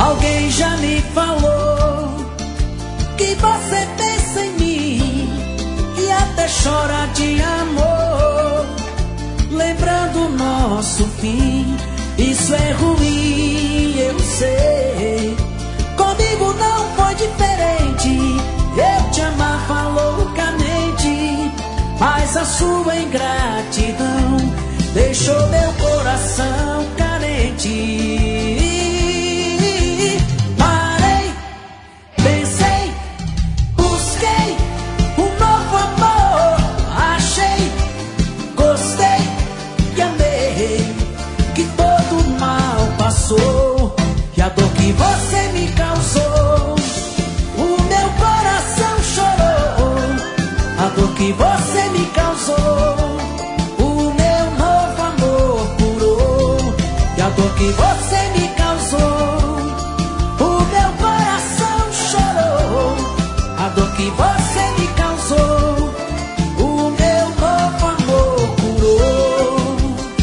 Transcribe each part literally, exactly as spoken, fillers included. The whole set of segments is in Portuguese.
Alguém já me falou que você pensa em mim e até chora de amor, lembrando nosso fim. Isso é ruim, eu sei. Comigo não foi diferente. Eu te amava loucamente, mas a sua ingratidão deixou meu coração carente. Parei, pensei, busquei um novo amor, achei, gostei e amei, que todo mal passou e a dor que você me causou, o meu coração chorou. A dor que você me causou, o meu novo amor curou. E a dor que você me causou, o meu coração chorou. A dor que você me causou, o meu novo amor curou.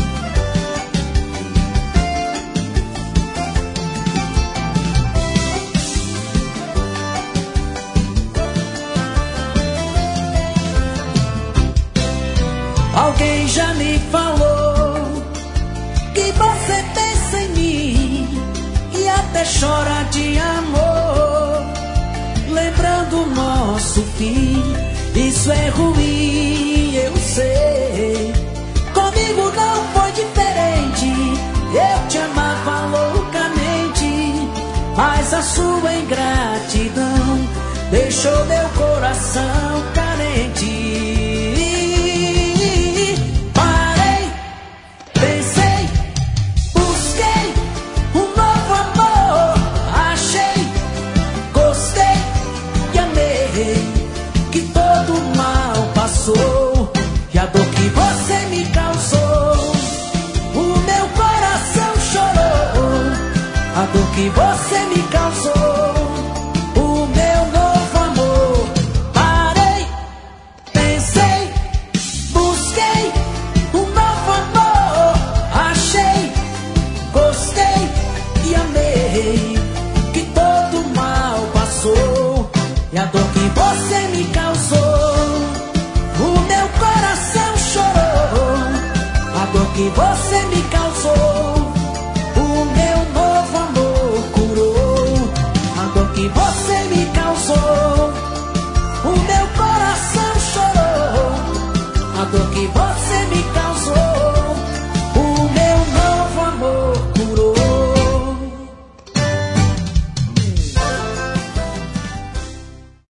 Alguém já me falou que você pensa em mim e até chora de amor, lembrando nosso fim. Isso é ruim, eu sei. Comigo não foi diferente. Eu te amava loucamente, mas a sua ingratidão deixou meu coração carente. E a dor que você me causou, o meu coração chorou. A dor que você me causou, o meu novo amor. Parei, pensei, busquei um novo amor, achei, gostei e amei, que todo mal passou. E a dor que você me causou, o meu coração chorou. A dor que você me causou, o meu novo amor curou. A dor que você me causou,